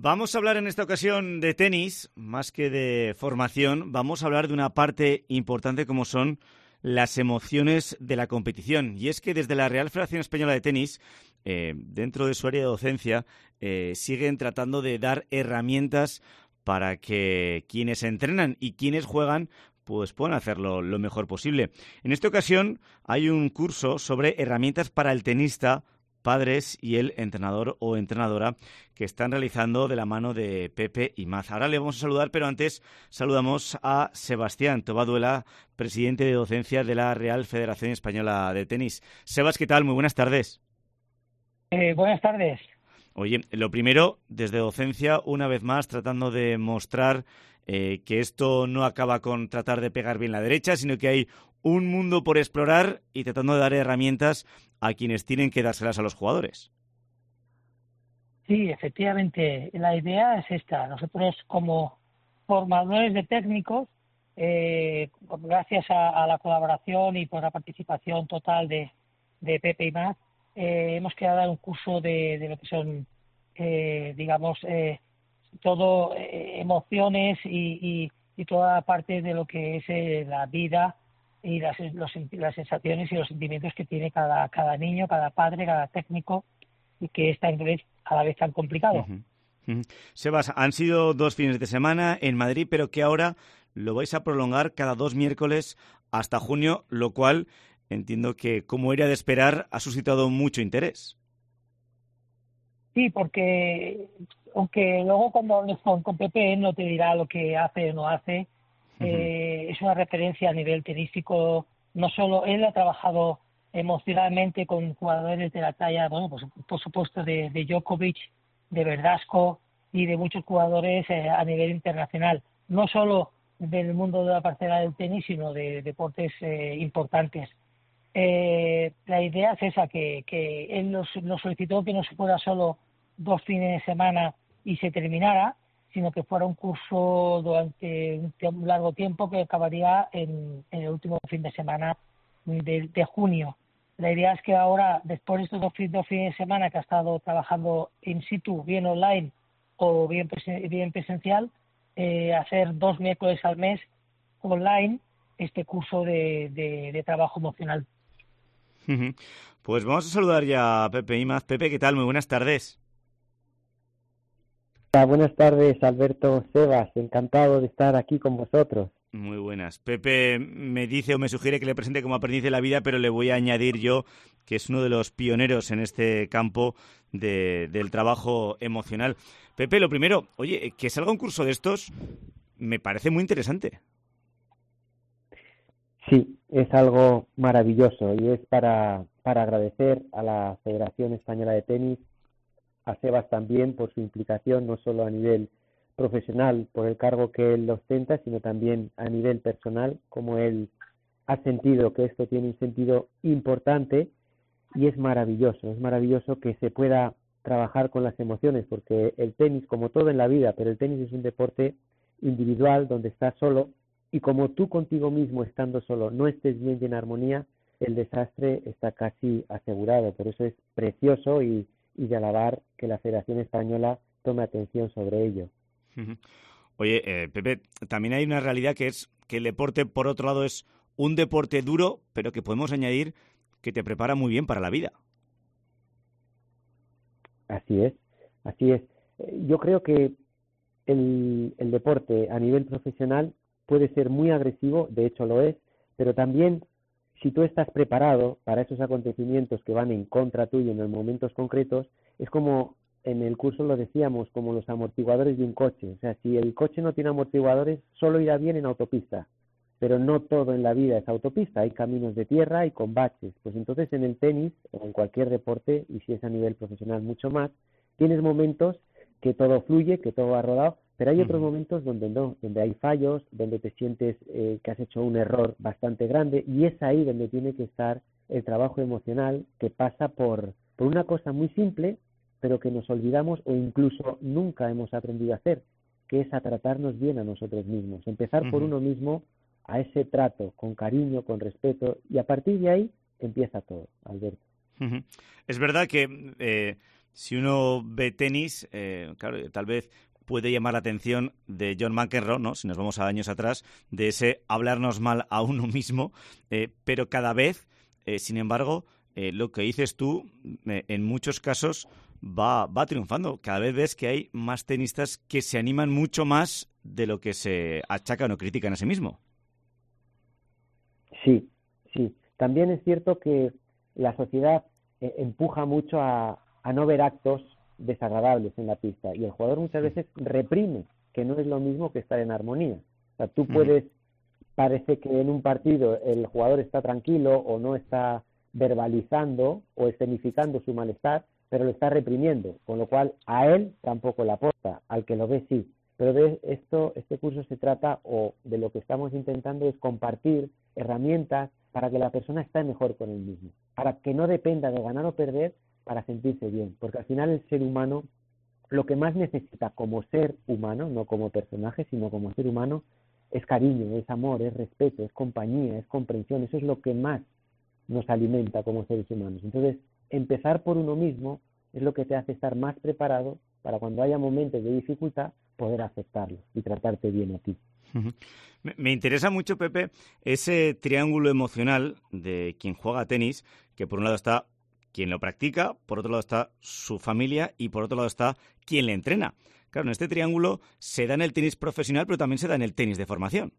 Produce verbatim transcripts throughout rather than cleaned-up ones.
Vamos a hablar en esta ocasión de tenis, más que de formación. Vamos a hablar de una parte importante como son las emociones de la competición. Y es que desde la Real Federación Española de Tenis, eh, dentro de su área de docencia, eh, siguen tratando de dar herramientas para que quienes entrenan y quienes juegan pues puedan hacerlo lo mejor posible. En esta ocasión hay un curso sobre herramientas para el tenista, padres y el entrenador o entrenadora que están realizando de la mano de Pepe Imaz. Ahora le vamos a saludar, pero antes saludamos a Sebastián Tobaduela, presidente de docencia de la Real Federación Española de Tenis. Sebas, ¿qué tal? Muy buenas tardes. Eh, buenas tardes. Oye, lo primero, desde docencia, una vez más, tratando de mostrar eh, que esto no acaba con tratar de pegar bien la derecha, sino que hay un mundo por explorar y tratando de dar herramientas a quienes tienen que dárselas a los jugadores. Sí, efectivamente, la idea es esta. Nosotros como formadores de técnicos, eh, gracias a, a la colaboración y por la participación total de, de Pepe Imaz, eh, hemos creado un curso de, de lo que son, eh, digamos, eh, todo eh, emociones y, y, y toda parte de lo que es eh, la vida y las, los, las sensaciones y los sentimientos que tiene cada, cada niño, cada padre, cada técnico, y que está en inglés a la vez tan complicado. Uh-huh. Uh-huh. Sebas, han sido dos fines de semana en Madrid, pero que ahora lo vais a prolongar cada dos miércoles hasta junio, lo cual entiendo que, como era de esperar, ha suscitado mucho interés. Sí, porque aunque luego cuando hables con, con Pepe no te dirá lo que hace o no hace, uh-huh. eh, es una referencia a nivel tenístico. No solo él ha trabajado emocionalmente con jugadores de la talla, bueno, pues por supuesto de, de Djokovic, de Verdasco y de muchos jugadores eh, a nivel internacional, no solo del mundo de la parcela del tenis, sino de, de deportes eh, importantes. Eh, la idea es esa, que, que él nos, nos solicitó que no se fuera solo dos fines de semana y se terminara, sino que fuera un curso durante un, un largo tiempo que acabaría en, en el último fin de semana de, de junio. La idea es que ahora, después de estos dos, dos fines de semana que ha estado trabajando in situ, bien online o bien, presen, bien presencial, eh, hacer dos miércoles al mes online este curso de, de, de trabajo emocional. Pues vamos a saludar ya a Pepe Imaz. Pepe, ¿qué tal? Muy buenas tardes. Hola, buenas tardes, Alberto, Sebas. Encantado de estar aquí con vosotros. Muy buenas. Pepe me dice o me sugiere que le presente como aprendiz de la vida, pero le voy a añadir yo que es uno de los pioneros en este campo de, del trabajo emocional. Pepe, lo primero, oye, que salga un curso de estos me parece muy interesante. Sí, es algo maravilloso y es para, para agradecer a la Federación Española de Tenis, a Sebas también por su implicación, no solo a nivel profesional por el cargo que él ostenta, sino también a nivel personal, como él ha sentido que esto tiene un sentido importante y es maravilloso, es maravilloso que se pueda trabajar con las emociones, porque el tenis, como todo en la vida, pero el tenis es un deporte individual donde estás solo y como tú contigo mismo estando solo no estés bien y en armonía, el desastre está casi asegurado. Por eso es precioso y, y de alabar que la Federación Española tome atención sobre ello. Oye, eh, Pepe, también hay una realidad que es que el deporte, por otro lado, es un deporte duro, pero que podemos añadir que te prepara muy bien para la vida. Así es, así es. Yo creo que el, el deporte a nivel profesional puede ser muy agresivo, de hecho lo es, pero también si tú estás preparado para esos acontecimientos que van en contra tuyo en los momentos concretos, es como en el curso lo decíamos, como los amortiguadores de un coche. O sea, si el coche no tiene amortiguadores, solo irá bien en autopista, pero no todo en la vida es autopista, hay caminos de tierra y con baches. Pues entonces en el tenis o en cualquier deporte, y si es a nivel profesional mucho más, tienes momentos que todo fluye, que todo va rodado, pero hay otros momentos donde no, donde hay fallos, donde te sientes eh, que has hecho un error bastante grande, y es ahí donde tiene que estar el trabajo emocional, que pasa por, por una cosa muy simple, pero que nos olvidamos o incluso nunca hemos aprendido a hacer, que es a tratarnos bien a nosotros mismos, empezar uh-huh. por uno mismo, a ese trato, con cariño, con respeto, y a partir de ahí empieza todo, Alberto. Uh-huh. Es verdad que eh, Si uno ve tenis, eh, claro, tal vez puede llamar la atención de John McEnroe, ¿no? Si nos vamos a años atrás, de ese hablarnos mal a uno mismo, eh, pero cada vez, eh, sin embargo, eh, lo que dices tú, eh, en muchos casos va, va triunfando. Cada vez ves que hay más tenistas que se animan mucho más de lo que se achacan o critican a sí mismo. Sí, sí. También es cierto que la sociedad eh, empuja mucho a, a no ver actos desagradables en la pista y el jugador muchas veces reprime, que no es lo mismo que estar en armonía. O sea, tú puedes, parece que en un partido el jugador está tranquilo o no está verbalizando o escenificando su malestar, pero lo está reprimiendo, con lo cual a él tampoco le aporta, al que lo ve sí. Pero de esto, este curso se trata, o de lo que estamos intentando es compartir herramientas para que la persona esté mejor con él mismo, para que no dependa de ganar o perder para sentirse bien, porque al final el ser humano lo que más necesita como ser humano, no como personaje, sino como ser humano, es cariño, es amor, es respeto, es compañía, es comprensión. Eso es lo que más nos alimenta como seres humanos. Entonces, empezar por uno mismo es lo que te hace estar más preparado para cuando haya momentos de dificultad poder aceptarlos y tratarte bien a ti. Me interesa mucho, Pepe, ese triángulo emocional de quien juega tenis, que por un lado está quien lo practica, por otro lado está su familia y por otro lado está quien le entrena. Claro, en este triángulo se da en el tenis profesional, pero también se da en el tenis de formación.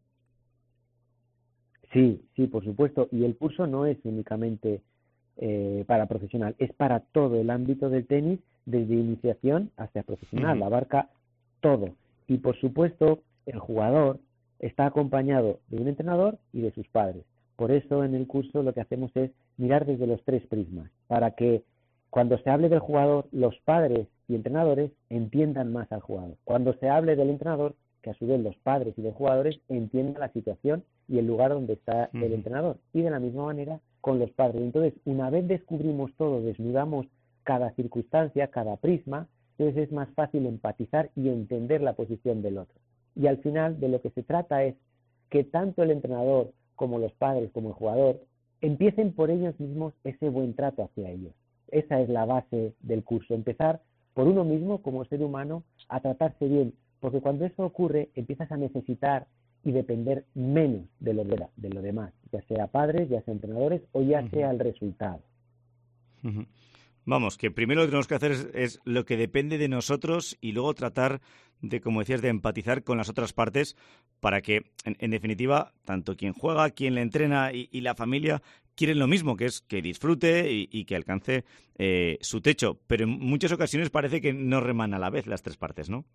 Sí, sí, por supuesto. Y el curso no es únicamente eh, para profesional, es para todo el ámbito del tenis, desde iniciación hasta profesional, uh-huh. Abarca todo. Y por supuesto, el jugador está acompañado de un entrenador y de sus padres. Por eso en el curso lo que hacemos es mirar desde los tres prismas, para que cuando se hable del jugador, los padres y entrenadores entiendan más al jugador. Cuando se hable del entrenador, que a su vez los padres y los jugadores entiendan la situación y el lugar donde está uh-huh. el entrenador. Y de la misma manera con los padres. Entonces, una vez descubrimos todo, desnudamos cada circunstancia, cada prisma, entonces es más fácil empatizar y entender la posición del otro. Y al final de lo que se trata es que tanto el entrenador como los padres, como el jugador, empiecen por ellos mismos ese buen trato hacia ellos. Esa es la base del curso, empezar por uno mismo como ser humano a tratarse bien, porque cuando eso ocurre empiezas a necesitar y depender menos de lo, de, de lo demás, ya sea padres, ya sea entrenadores o ya uh-huh. sea el resultado. Uh-huh. Vamos, que primero lo que tenemos que hacer es, es lo que depende de nosotros y luego tratar de, como decías, de empatizar con las otras partes para que, en, en definitiva, tanto quien juega, quien le entrena y, y la familia quieren lo mismo, que es que disfrute y, y que alcance eh, su techo. Pero en muchas ocasiones parece que no reman a la vez las tres partes, ¿no?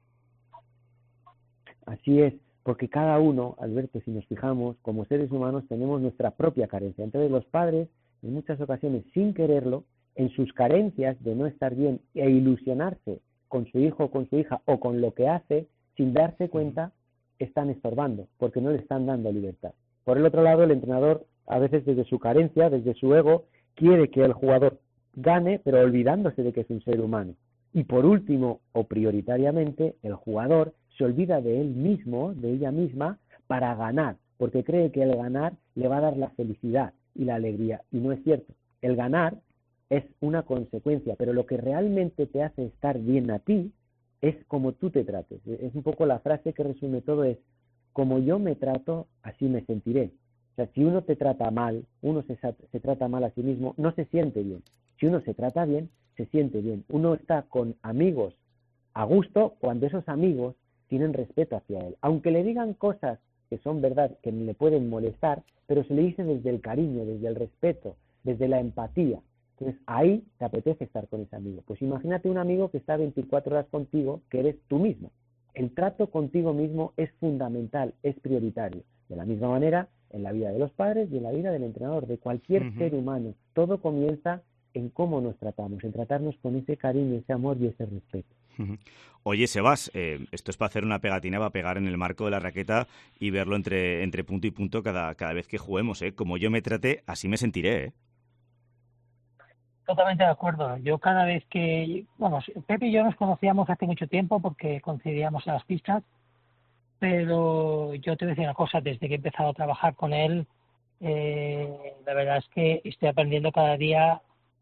Así es, porque cada uno, Alberto, si nos fijamos, como seres humanos tenemos nuestra propia carencia. Entonces los padres, en muchas ocasiones, sin quererlo, en sus carencias de no estar bien e ilusionarse con su hijo o con su hija o con lo que hace, sin darse cuenta, están estorbando, porque no le están dando libertad. Por el otro lado, el entrenador, a veces desde su carencia, desde su ego, quiere que el jugador gane, pero olvidándose de que es un ser humano. Y por último, o prioritariamente, el jugador se olvida de él mismo, de ella misma, para ganar, porque cree que el ganar le va a dar la felicidad y la alegría, y no es cierto. El ganar es una consecuencia, pero lo que realmente te hace estar bien a ti es como tú te trates. Es un poco la frase que resume todo, es como yo me trato, así me sentiré. O sea, si uno te trata mal, uno se, se trata mal a sí mismo, no se siente bien. Si uno se trata bien, se siente bien. Uno está con amigos a gusto cuando esos amigos tienen respeto hacia él. Aunque le digan cosas que son verdad, que le pueden molestar, pero se le dice desde el cariño, desde el respeto, desde la empatía. Entonces ahí te apetece estar con ese amigo. Pues imagínate un amigo que está veinticuatro horas contigo, que eres tú mismo. El trato contigo mismo es fundamental, es prioritario. De la misma manera, en la vida de los padres y en la vida del entrenador, de cualquier uh-huh. ser humano. Todo comienza en cómo nos tratamos, en tratarnos con ese cariño, ese amor y ese respeto. Uh-huh. Oye, Sebas, eh, esto es para hacer una pegatina, para pegar en el marco de la raqueta y verlo entre, entre punto y punto cada, cada vez que juguemos. ¿eh? Como yo me trate, así me sentiré, ¿eh? Totalmente de acuerdo. Yo cada vez que... Bueno, Pepe y yo nos conocíamos hace mucho tiempo porque coincidíamos en las pistas, pero yo te voy a decir una cosa, desde que he empezado a trabajar con él, eh, la verdad es que estoy aprendiendo cada día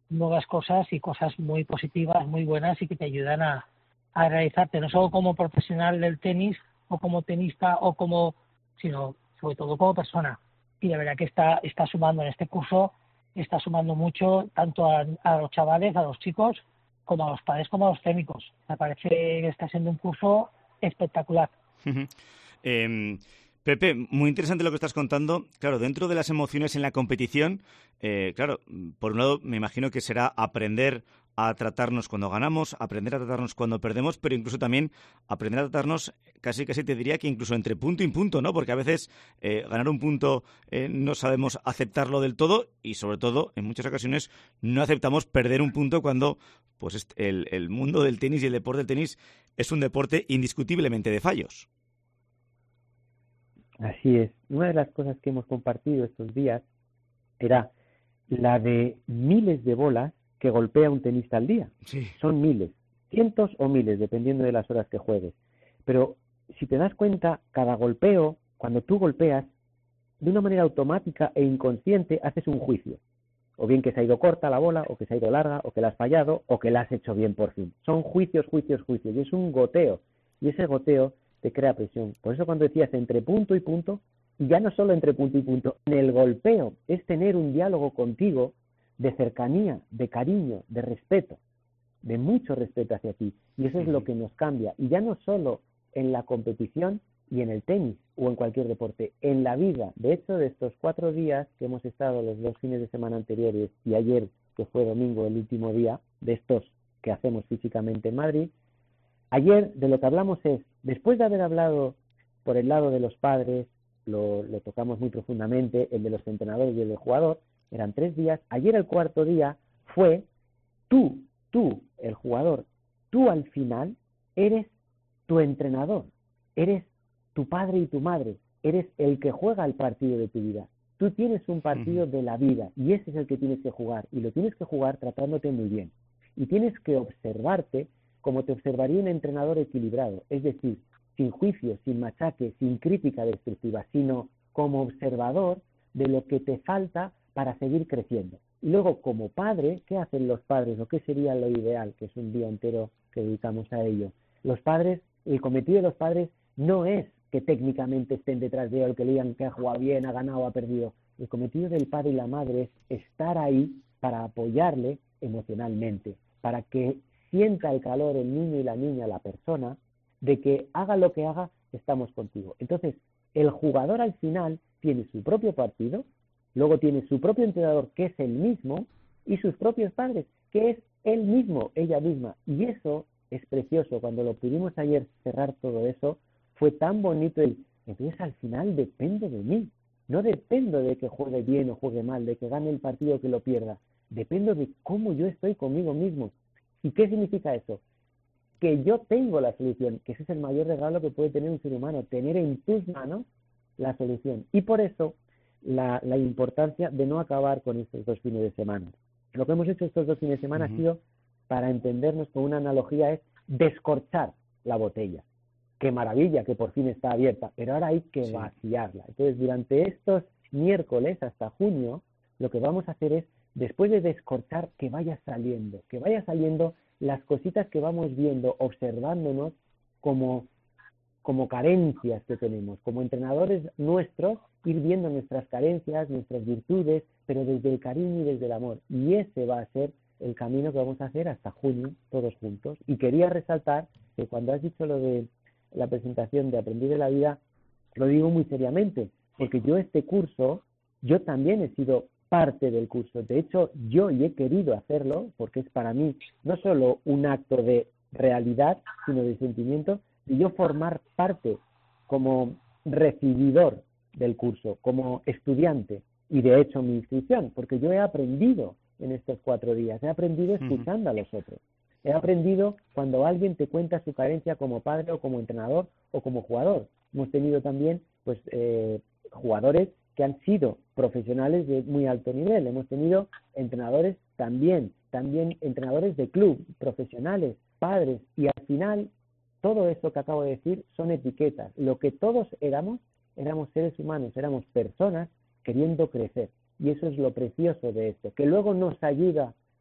nuevas cosas y cosas muy positivas, muy buenas y que te ayudan a, a realizarte, no solo como profesional del tenis o como tenista o como, sino sobre todo como persona. Y la verdad que está, está sumando en este curso, está sumando mucho tanto a, a los chavales, a los chicos, como a los padres, como a los técnicos. Me parece que está siendo un curso espectacular. eh, Pepe, muy interesante lo que estás contando. Claro, dentro de las emociones en la competición, eh, claro, por un lado me imagino que será aprender a tratarnos cuando ganamos, aprender a tratarnos cuando perdemos, pero incluso también aprender a tratarnos, casi casi te diría que incluso entre punto y punto, ¿no? Porque a veces eh, ganar un punto eh, no sabemos aceptarlo del todo y sobre todo, en muchas ocasiones, no aceptamos perder un punto cuando pues el, el mundo del tenis y el deporte del tenis es un deporte indiscutiblemente de fallos. Así es. Una de las cosas que hemos compartido estos días era la de miles de bolas que golpea un tenista al día. Sí. Son miles, cientos o miles, dependiendo de las horas que juegues. Pero si te das cuenta, cada golpeo, cuando tú golpeas, de una manera automática e inconsciente haces un juicio. O bien que se ha ido corta la bola, o que se ha ido larga, o que la has fallado, o que la has hecho bien por fin. Son juicios, juicios, juicios. Y es un goteo. Y ese goteo te crea presión. Por eso cuando decías entre punto y punto, y ya no solo entre punto y punto, en el golpeo es tener un diálogo contigo de cercanía, de cariño, de respeto, de mucho respeto hacia ti. Y eso es lo que nos cambia. Y ya no solo en la competición y en el tenis o en cualquier deporte, en la vida. De hecho, de estos cuatro días que hemos estado los dos fines de semana anteriores y ayer, que fue domingo, el último día de estos que hacemos físicamente en Madrid, ayer de lo que hablamos es, después de haber hablado por el lado de los padres, lo, lo tocamos muy profundamente, el de los entrenadores y el del jugador, eran tres días, ayer el cuarto día fue tú, tú, el jugador, tú al final eres tu entrenador, eres tu padre y tu madre, eres el que juega el partido de tu vida. Tú tienes un partido uh-huh. de la vida y ese es el que tienes que jugar y lo tienes que jugar tratándote muy bien. Y tienes que observarte como te observaría un entrenador equilibrado, es decir, sin juicio, sin machaque, sin crítica destructiva, sino como observador de lo que te falta para seguir creciendo. Y luego, como padre, ¿qué hacen los padres o qué sería lo ideal? Que es un día entero que dedicamos a ello. Los padres, el cometido de los padres no es que técnicamente estén detrás de él, que le digan que ha jugado bien, ha ganado o ha perdido. El cometido del padre y la madre es estar ahí para apoyarle emocionalmente, para que sienta el calor el niño y la niña, la persona, de que haga lo que haga, estamos contigo. Entonces, el jugador al final tiene su propio partido, luego tiene su propio entrenador, que es el mismo, y sus propios padres, que es él mismo, ella misma. Y eso es precioso. Cuando lo pudimos ayer cerrar todo eso, fue tan bonito. Y entonces, al final depende de mí. No dependo de que juegue bien o juegue mal, de que gane el partido o que lo pierda. Dependo de cómo yo estoy conmigo mismo. ¿Y qué significa eso? Que yo tengo la solución, que ese es el mayor regalo que puede tener un ser humano, tener en tus manos la solución. Y por eso la, la importancia de no acabar con estos dos fines de semana. Lo que hemos hecho estos dos fines de semana uh-huh. ha sido, para entendernos con una analogía, es descorchar la botella. Qué maravilla que por fin está abierta, pero ahora hay que sí. vaciarla. Entonces, durante estos miércoles hasta junio, lo que vamos a hacer es, después de descorchar, que vaya saliendo, que vaya saliendo las cositas que vamos viendo, observándonos como, como carencias que tenemos. Como entrenadores nuestros, ir viendo nuestras carencias, nuestras virtudes, pero desde el cariño y desde el amor. Y ese va a ser el camino que vamos a hacer hasta junio, todos juntos. Y quería resaltar que cuando has dicho lo de la presentación de Aprendí de la Vida, lo digo muy seriamente, porque yo este curso, yo también he sido parte del curso. De hecho, yo y he querido hacerlo porque es para mí no solo un acto de realidad, sino de sentimiento, y yo formar parte como recibidor del curso, como estudiante, y de hecho mi inscripción, porque yo he aprendido en estos cuatro días, he aprendido escuchando uh-huh. a los otros. He aprendido cuando alguien te cuenta su carencia como padre o como entrenador o como jugador. Hemos tenido también pues eh, jugadores que han sido profesionales de muy alto nivel. Hemos tenido entrenadores también, también entrenadores de club, profesionales, padres, y al final todo eso que acabo de decir son etiquetas. Lo que todos éramos, éramos seres humanos, éramos personas queriendo crecer. Y eso es lo precioso de esto, que luego nos ayuda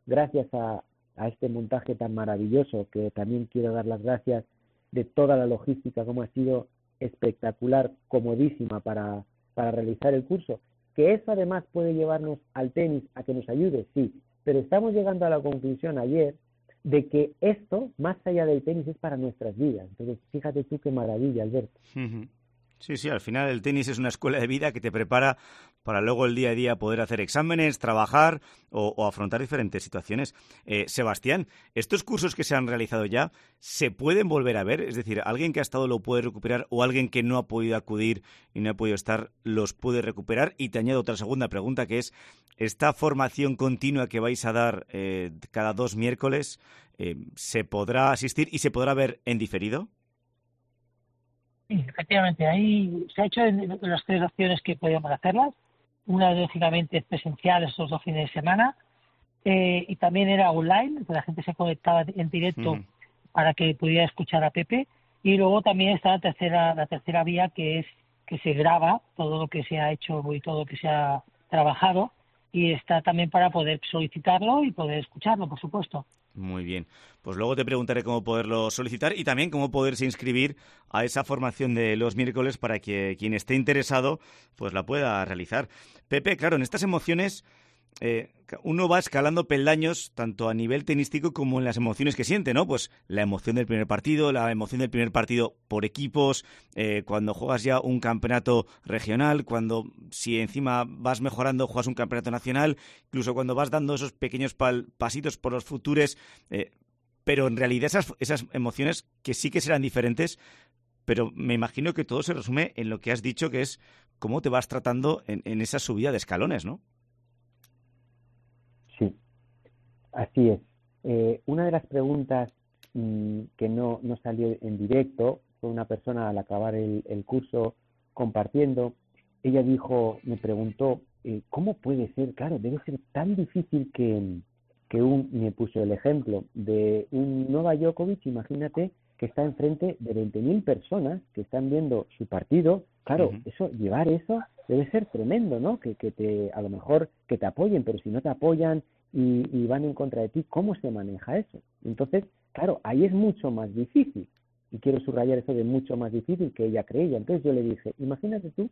gracias a, a este montaje tan maravilloso, que también quiero dar las gracias de toda la logística, como ha sido espectacular, comodísima para, para realizar el curso, que eso además puede llevarnos al tenis a que nos ayude, sí, pero estamos llegando a la conclusión ayer de que esto, más allá del tenis, es para nuestras vidas. Entonces, fíjate tú qué maravilla, Alberto. Uh-huh. Sí, sí, al final el tenis es una escuela de vida que te prepara para luego el día a día poder hacer exámenes, trabajar o, o afrontar diferentes situaciones. Eh, Sebastián, ¿estos cursos que se han realizado ya se pueden volver a ver? Es decir, ¿alguien que ha estado lo puede recuperar o alguien que no ha podido acudir y no ha podido estar los puede recuperar? Y te añado otra segunda pregunta, que es, ¿esta formación continua que vais a dar eh, cada dos miércoles eh, se podrá asistir y se podrá ver en diferido? Sí, efectivamente, ahí se ha hecho en las tres opciones que podíamos hacerlas. Una, lógicamente, es presencial estos dos fines de semana, eh, y también era online, que la gente se conectaba en directo uh-huh. para que pudiera escuchar a Pepe. Y luego también está la tercera, la tercera vía, que es que se graba todo lo que se ha hecho y todo lo que se ha trabajado, y está también para poder solicitarlo y poder escucharlo, por supuesto. Muy bien. Pues luego te preguntaré cómo poderlo solicitar y también cómo poderse inscribir a esa formación de los miércoles para que quien esté interesado pues la pueda realizar. Pepe, claro, en estas emociones eh, uno va escalando peldaños tanto a nivel tenístico como en las emociones que siente, ¿no? Pues la emoción del primer partido, la emoción del primer partido por equipos, eh, cuando juegas ya un campeonato regional, cuando si encima vas mejorando juegas un campeonato nacional, incluso cuando vas dando esos pequeños pal- pasitos por los futuros, eh, pero en realidad esas, esas emociones que sí que serán diferentes, pero me imagino que todo se resume en lo que has dicho, que es cómo te vas tratando en, en esa subida de escalones, ¿no? Sí, así es. Eh, una de las preguntas mmm, que no, no salió en directo fue una persona al acabar el, el curso compartiendo. Ella dijo, me preguntó, eh, ¿cómo puede ser? Claro, debe ser tan difícil que, que un, me puso el ejemplo de un Novak Djokovic, imagínate, que está enfrente de veinte mil personas que están viendo su partido. Claro, uh-huh. eso, llevar eso debe ser tremendo, ¿no? Que, que te, a lo mejor que te apoyen, pero si no te apoyan y, y van en contra de ti, ¿cómo se maneja eso? Entonces, claro, ahí es mucho más difícil. Y quiero subrayar eso de mucho más difícil que ella creía. Entonces yo le dije, imagínate tú,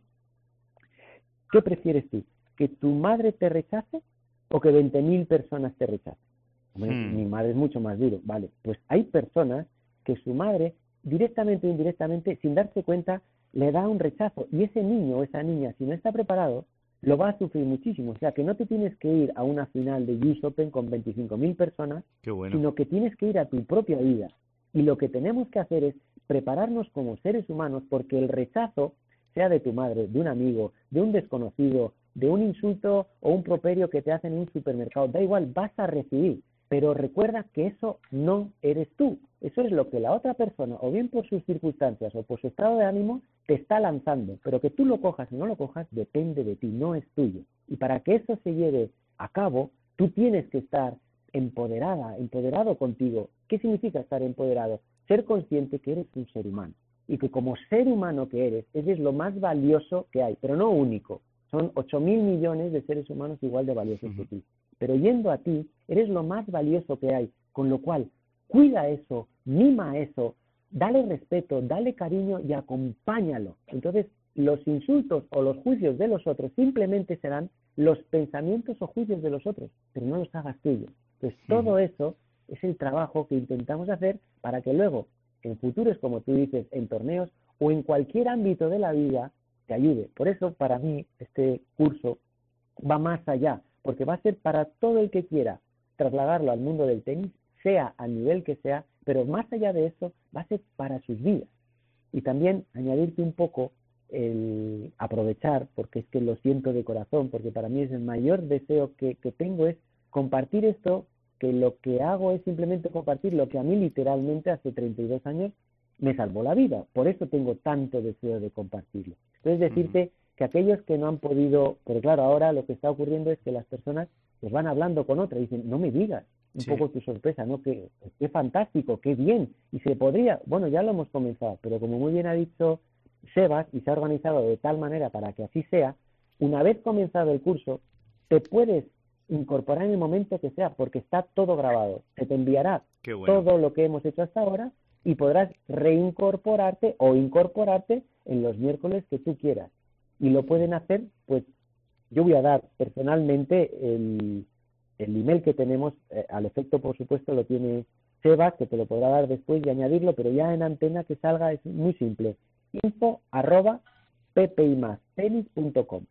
¿qué prefieres tú? ¿Que tu madre te rechace o que veinte mil personas te rechacen? Hombre, hmm. Mi madre es mucho más duro. Vale, pues hay personas que su madre, directamente o indirectamente, sin darse cuenta, le da un rechazo. Y ese niño o esa niña, si no está preparado, lo va a sufrir muchísimo. O sea, que no te tienes que ir a una final de U S Open con veinticinco mil personas, Qué bueno. sino que tienes que ir a tu propia vida. Y lo que tenemos que hacer es prepararnos como seres humanos, porque el rechazo, sea de tu madre, de un amigo, de un desconocido, de un insulto o un properio que te hacen en un supermercado, da igual, vas a recibir. Pero recuerda que eso no eres tú. Eso es lo que la otra persona, o bien por sus circunstancias o por su estado de ánimo, te está lanzando. Pero que tú lo cojas o no lo cojas, depende de ti, no es tuyo. Y para que eso se lleve a cabo, tú tienes que estar empoderada, empoderado contigo. ¿Qué significa estar empoderado? Ser consciente que eres un ser humano. Y que como ser humano que eres, eres lo más valioso que hay, pero no único. Son ocho mil millones de seres humanos igual de valiosos uh-huh. que ti. Pero yendo a ti, eres lo más valioso que hay, con lo cual, cuida eso, mima eso, dale respeto, dale cariño y acompáñalo. Entonces, los insultos o los juicios de los otros simplemente serán los pensamientos o juicios de los otros, pero no los hagas tuyos. Entonces, todo eso es el trabajo que intentamos hacer para que luego, en futuros, como tú dices, en torneos o en cualquier ámbito de la vida, te ayude. Por eso, para mí, este curso va más allá, porque va a ser para todo el que quiera trasladarlo al mundo del tenis, sea a nivel que sea, pero más allá de eso, va a ser para sus vidas. Y también añadirte un poco el aprovechar, porque es que lo siento de corazón, porque para mí es el mayor deseo que, que tengo es compartir esto, que lo que hago es simplemente compartir lo que a mí literalmente hace treinta y dos años me salvó la vida. Por eso tengo tanto deseo de compartirlo. Entonces decirte uh-huh. que aquellos que no han podido, pero claro, ahora lo que está ocurriendo es que las personas pues van hablando con otras y dicen, no me digas, un sí. poco tu sorpresa, ¿no? Qué, qué fantástico, qué bien, y se podría, bueno, ya lo hemos comenzado, pero como muy bien ha dicho Sebas, y se ha organizado de tal manera para que así sea, una vez comenzado el curso, te puedes incorporar en el momento que sea, porque está todo grabado. Se te enviará Qué bueno. todo lo que hemos hecho hasta ahora y podrás reincorporarte o incorporarte en los miércoles que tú quieras. Y lo pueden hacer, pues, yo voy a dar personalmente el, el email que tenemos, eh, al efecto, por supuesto, lo tiene Sebas, que te lo podrá dar después y añadirlo, pero ya en antena que salga es muy simple. info arroba ppimastenis punto com.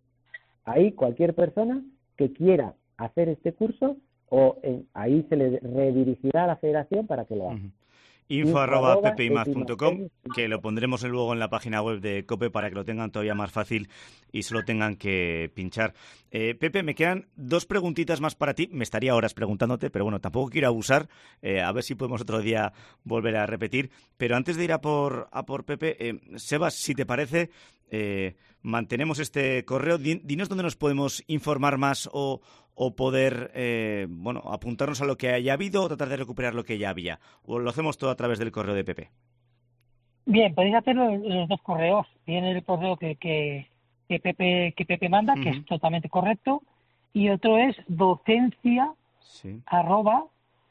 Ahí cualquier persona que quiera hacer este curso, o en, ahí se le redirigirá a la federación para que lo haga. Uh-huh. info arroba ppimaz punto com, que lo pondremos luego en la página web de COPE para que lo tengan todavía más fácil y solo tengan que pinchar. Eh, Pepe, me quedan dos preguntitas más para ti. Me estaría horas preguntándote, pero bueno, tampoco quiero abusar. Eh, a ver si podemos otro día volver a repetir. Pero antes de ir a por, a por Pepe, eh, Sebas, si te parece, eh, mantenemos este correo. Dinos dónde nos podemos informar más o, o poder eh, bueno, apuntarnos a lo que haya habido o tratar de recuperar lo que ya había. O lo hacemos todo a través del correo de Pepe. Bien, podéis hacerlo en los dos correos. Bien, el correo que, que, que Pepe que Pepe manda, uh-huh. que es totalmente correcto, y otro es docencia sí. arroba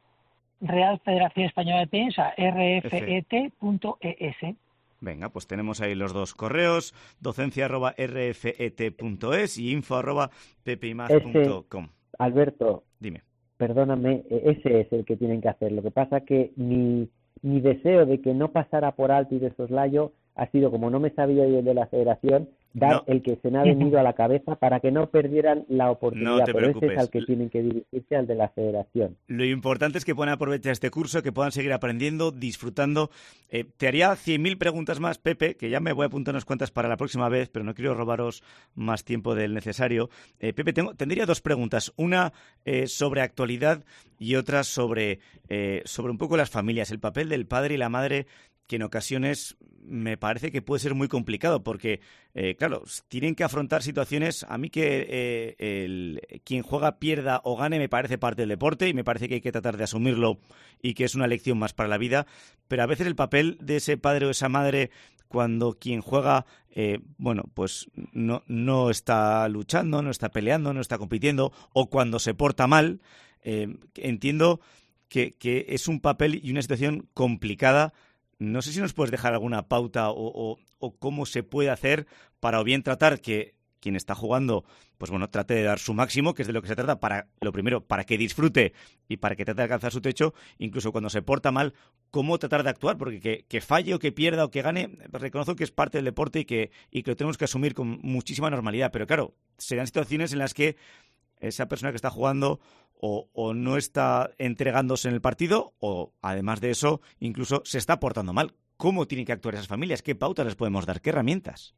Real Federación Española de Tenis, a r f e t punto e s. Venga, pues tenemos ahí los dos correos, docencia arroba r f e t punto es y info arroba ppimaz punto com. Alberto, dime. Perdóname, ese es el que tienen que hacer. Lo que pasa que mi, mi deseo de que no pasara por alto y de soslayo ha sido, como no me sabía yo de la federación, dar no. el que se me ha venido a la cabeza para que no perdieran la oportunidad. No te pero preocupes. Ese es al que tienen que dirigirse, al de la federación. Lo importante es que puedan aprovechar este curso, que puedan seguir aprendiendo, disfrutando. Eh, te haría cien mil preguntas más, Pepe, que ya me voy a apuntar unas cuantas para la próxima vez, pero no quiero robaros más tiempo del necesario. Eh, Pepe, tengo, tendría dos preguntas. Una eh, sobre actualidad y otra sobre, eh, sobre un poco las familias, el papel del padre y la madre, que en ocasiones me parece que puede ser muy complicado porque, eh, claro, tienen que afrontar situaciones. A mí que eh, el, quien juega pierda o gane me parece parte del deporte y me parece que hay que tratar de asumirlo y que es una lección más para la vida, pero a veces el papel de ese padre o esa madre cuando quien juega, eh, bueno, pues no, no está luchando, no está peleando, no está compitiendo, o cuando se porta mal, eh, entiendo que, que es un papel y una situación complicada. No sé si nos puedes dejar alguna pauta o, o, o cómo se puede hacer para o bien tratar que quien está jugando, pues bueno, trate de dar su máximo, que es de lo que se trata, para lo primero, para que disfrute y para que trate de alcanzar su techo, incluso cuando se porta mal, cómo tratar de actuar, porque que, que falle o que pierda o que gane, reconozco que es parte del deporte y que, y que lo tenemos que asumir con muchísima normalidad, pero claro, serán situaciones en las que esa persona que está jugando O, o no está entregándose en el partido o, además de eso, incluso se está portando mal. ¿Cómo tienen que actuar esas familias? ¿Qué pautas les podemos dar? ¿Qué herramientas?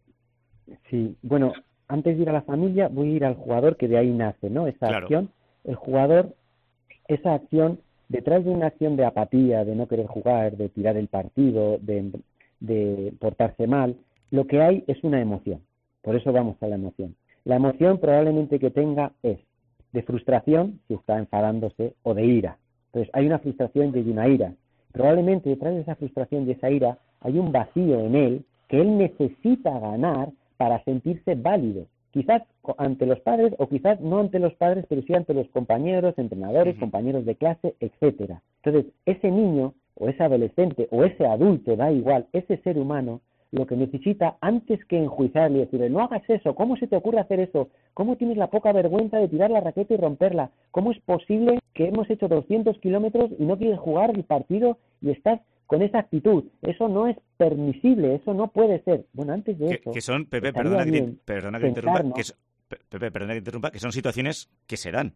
Sí, bueno, antes de ir a la familia voy a ir al jugador, que de ahí nace, ¿no? Esa claro. acción. El jugador, esa acción, detrás de una acción de apatía, de no querer jugar, de tirar el partido, de, de portarse mal, lo que hay es una emoción. Por eso vamos a la emoción. La emoción probablemente que tenga es de frustración, si está enfadándose, o de ira. Entonces, hay una frustración y hay una ira. Probablemente detrás de esa frustración y esa ira hay un vacío en él que él necesita ganar para sentirse válido. Quizás ante los padres, o quizás no ante los padres, pero sí ante los compañeros, entrenadores, uh-huh. compañeros de clase, etcétera. Entonces, ese niño, o ese adolescente, o ese adulto, da igual, ese ser humano, lo que necesita, antes que enjuiciarle y decirle, no hagas eso, ¿cómo se te ocurre hacer eso? ¿Cómo tienes la poca vergüenza de tirar la raqueta y romperla? ¿Cómo es posible que hemos hecho doscientos kilómetros y no quieres jugar el partido y estás con esa actitud? Eso no es permisible, eso no puede ser. Bueno, antes de que, eso... Que son, Pepe, perdona que, te, perdona que te interrumpa, que son, Pepe, perdona que te interrumpa, que son situaciones que se dan.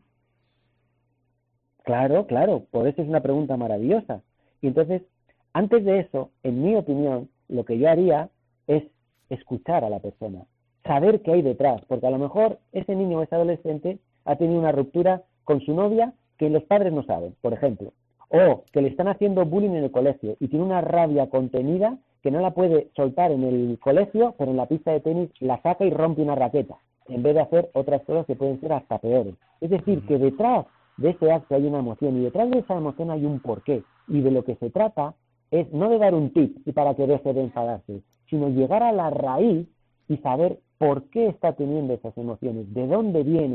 Claro, claro, por eso es una pregunta maravillosa. Y entonces, antes de eso, en mi opinión, lo que yo haría es escuchar a la persona, saber qué hay detrás, porque a lo mejor ese niño o ese adolescente ha tenido una ruptura con su novia que los padres no saben, por ejemplo, o que le están haciendo bullying en el colegio y tiene una rabia contenida que no la puede soltar en el colegio, pero en la pista de tenis la saca y rompe una raqueta, en vez de hacer otras cosas que pueden ser hasta peores. Es decir, que detrás de ese acto hay una emoción y detrás de esa emoción hay un porqué, y de lo que se trata es no de dar un tip y para que deje de enfadarse, sino llegar a la raíz y saber por qué está teniendo esas emociones, de dónde vienen,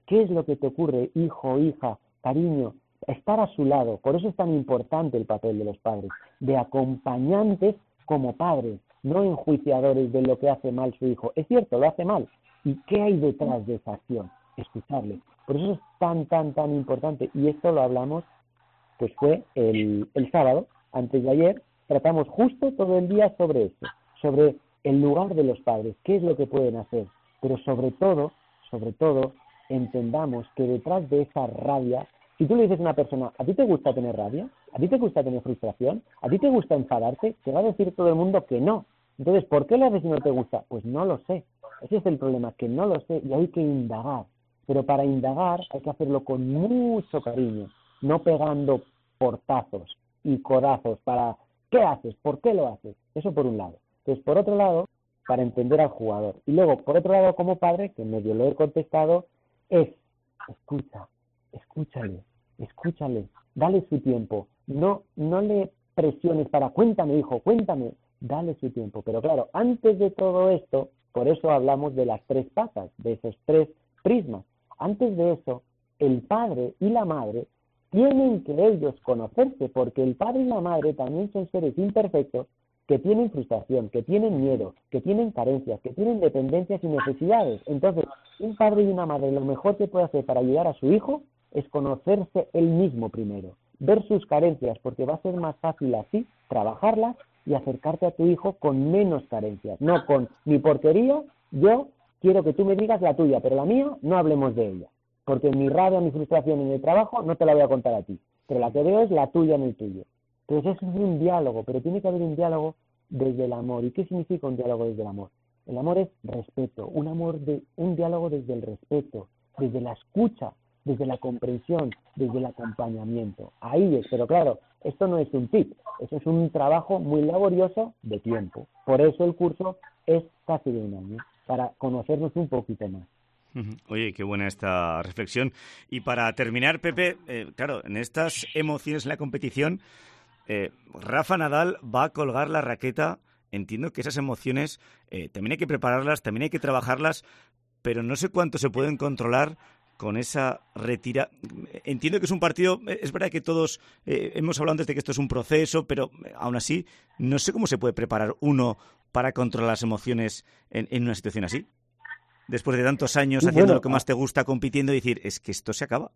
¿Qué es lo que te ocurre, hijo, hija, cariño? Estar a su lado. Por eso es tan importante el papel de los padres, de acompañantes como padres, no enjuiciadores de lo que hace mal su hijo. Es cierto, lo hace mal. ¿Y qué hay detrás de esa acción? Escucharle. Por eso es tan, tan, tan importante. Y esto lo hablamos, pues fue el, el sábado, antes de ayer, tratamos justo todo el día sobre esto, sobre el lugar de los padres, qué es lo que pueden hacer. Pero sobre todo, sobre todo, entendamos que detrás de esa rabia, si tú le dices a una persona, ¿a ti te gusta tener rabia? ¿A ti te gusta tener frustración? ¿A ti te gusta enfadarte? Te va a decir todo el mundo que no. Entonces, ¿por qué lo haces si no te gusta? Pues no lo sé. Ese es el problema, que no lo sé y hay que indagar. Pero para indagar hay que hacerlo con mucho cariño, no pegando portazos y codazos para ¿qué haces? ¿Por qué lo haces? Eso por un lado. Entonces, por otro lado, para entender al jugador. Y luego, por otro lado, como padre, que medio lo he contestado, es escucha, escúchale, escúchale, dale su tiempo. No, no le presiones para cuéntame, hijo, cuéntame, dale su tiempo. Pero claro, antes de todo esto, por eso hablamos de las tres patas, de esos tres prismas. Antes de eso, el padre y la madre tienen que ellos conocerse, porque el padre y la madre también son seres imperfectos que tienen frustración, que tienen miedo, que tienen carencias, que tienen dependencias y necesidades. Entonces, un padre y una madre lo mejor que puede hacer para ayudar a su hijo es conocerse él mismo primero, ver sus carencias, porque va a ser más fácil así trabajarlas y acercarte a tu hijo con menos carencias, no con mi porquería, yo quiero que tú me digas la tuya, pero la mía no hablemos de ella, porque mi rabia, mi frustración en el trabajo no te la voy a contar a ti, pero la que veo es la tuya en el tuyo. Entonces eso es un diálogo, pero tiene que haber un diálogo desde el amor. ¿Y qué significa un diálogo desde el amor? El amor es respeto, un amor de un diálogo desde el respeto, desde la escucha, desde la comprensión, desde el acompañamiento. Ahí es, pero claro, esto no es un tip, eso es un trabajo muy laborioso de tiempo. Por eso el curso es casi de un año, para conocernos un poquito más. Oye, qué buena esta reflexión. Y para terminar, Pepe, eh, claro, en estas emociones en la competición, eh, Rafa Nadal va a colgar la raqueta. Entiendo que esas emociones eh, también hay que prepararlas, también hay que trabajarlas, pero no sé cuánto se pueden controlar con esa retira. Entiendo que es un partido, es verdad que todos eh, hemos hablado antes de que esto es un proceso, pero aún así no sé cómo se puede preparar uno para controlar las emociones en, en una situación así. Después de tantos años Sí, haciendo bueno, lo que más te gusta, compitiendo, y decir, es que esto se acaba.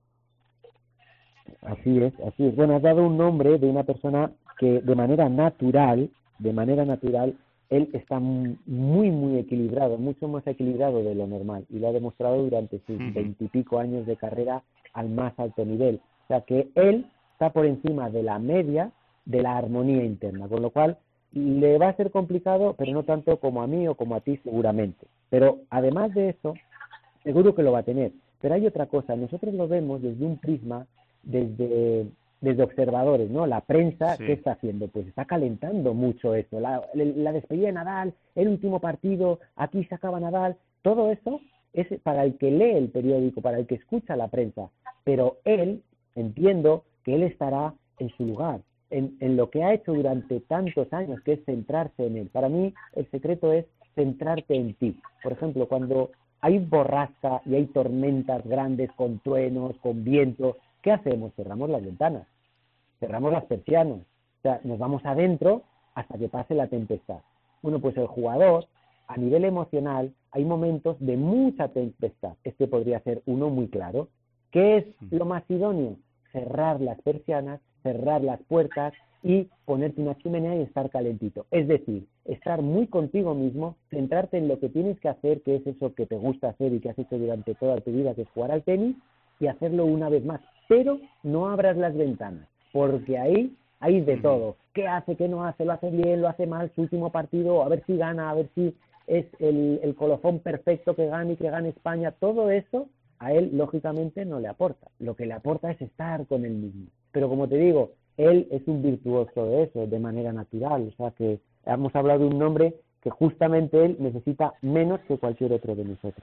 Así es, así es. Bueno, has dado un nombre de una persona que de manera natural, de manera natural, él está muy, muy equilibrado, mucho más equilibrado de lo normal, y lo ha demostrado durante sus veintipico años de carrera al más alto nivel. O sea que él está por encima de la media de la armonía interna, con lo cual le va a ser complicado, pero no tanto como a mí o como a ti seguramente. Pero además de eso, seguro que lo va a tener. Pero hay otra cosa, nosotros lo vemos desde un prisma, desde, desde observadores, ¿no? La prensa, sí. ¿Qué está haciendo? Pues está calentando mucho esto. La, la despedida de Nadal, el último partido, aquí se acaba Nadal. Todo eso es para el que lee el periódico, para el que escucha la prensa. Pero él, entiendo que él estará en su lugar, en, en lo que ha hecho durante tantos años, que es centrarse en él. Para mí, el secreto es centrarte en ti. Por ejemplo, cuando hay borrasca y hay tormentas grandes con truenos, con viento, ¿qué hacemos? Cerramos las ventanas, cerramos las persianas, o sea, nos vamos adentro hasta que pase la tempestad. Bueno, pues el jugador, a nivel emocional, hay momentos de mucha tempestad. Este podría ser uno muy claro. ¿Qué es lo más idóneo? Cerrar las persianas, cerrar las puertas y ponerte una chimenea y estar calentito. Es decir, estar muy contigo mismo, centrarte en lo que tienes que hacer, que es eso que te gusta hacer y que has hecho durante toda tu vida, que es jugar al tenis, y hacerlo una vez más. Pero no abras las ventanas, porque ahí hay de todo. ¿Qué hace, qué no hace? ¿Lo hace bien, lo hace mal? Su último partido, a ver si gana, a ver si es el, el colofón perfecto que gane y que gane España. Todo eso a él, lógicamente, no le aporta. Lo que le aporta es estar con él mismo. Pero como te digo, él es un virtuoso de eso, de manera natural. O sea que hemos hablado de un hombre que justamente él necesita menos que cualquier otro de nosotros.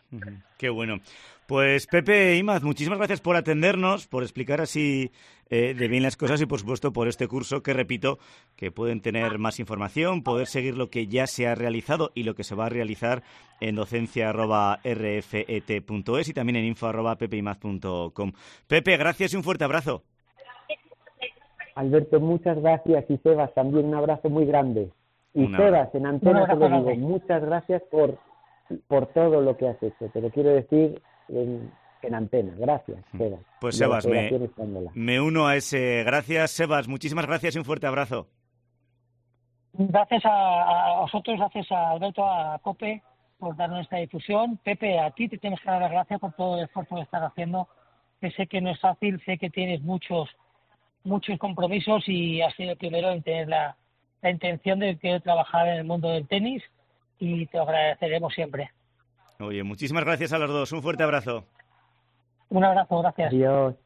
Qué bueno. Pues Pepe Imaz, muchísimas gracias por atendernos, por explicar así eh, de bien las cosas y por supuesto por este curso que repito que pueden tener más información, poder seguir lo que ya se ha realizado y lo que se va a realizar en docencia arroba r f e t punto es y también en info arroba pepeimaz punto com. Pepe, gracias y un fuerte abrazo. Alberto, muchas gracias, y Sebas también un abrazo muy grande. Y Una... Sebas, en antena te lo digo, muchas gracias por, por todo lo que has hecho, te lo quiero decir en, en antena. Gracias, Sebas. Pues Sebas, me, me uno a ese gracias. Sebas, muchísimas gracias y un fuerte abrazo. Gracias a, a vosotros, gracias a Alberto, a COPE por darnos esta difusión. Pepe, a ti te tienes que dar las gracias por todo el esfuerzo que estás haciendo, que sé que no es fácil, sé que tienes muchos muchos compromisos y has sido el primero en tener la, la intención de querer trabajar en el mundo del tenis y te lo agradeceremos siempre. Oye, muchísimas gracias a los dos. Un fuerte abrazo. Un abrazo, gracias. Adiós.